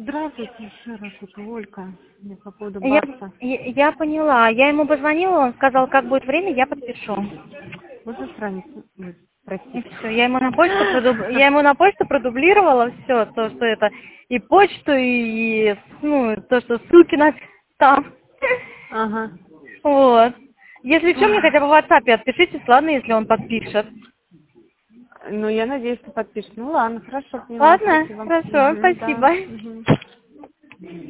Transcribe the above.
Здравствуйте еще раз, это Олька. Мне по поводу Я, Барса. я поняла. Я ему позвонила, он сказал, как будет время, я подпишу. Можно страницу? Ой, И простите. все. Я ему на почту продублировала все, то, что это и почту, и ну, то, что ссылки на там. Ага. Вот. Если что, мне хотя бы в WhatsApp отпишитесь, ладно, если он подпишет. Ну, я надеюсь, что подпишет. Ну, ладно, хорошо, поняла, Ладно? спасибо. Хорошо, Угу, да. спасибо. Угу.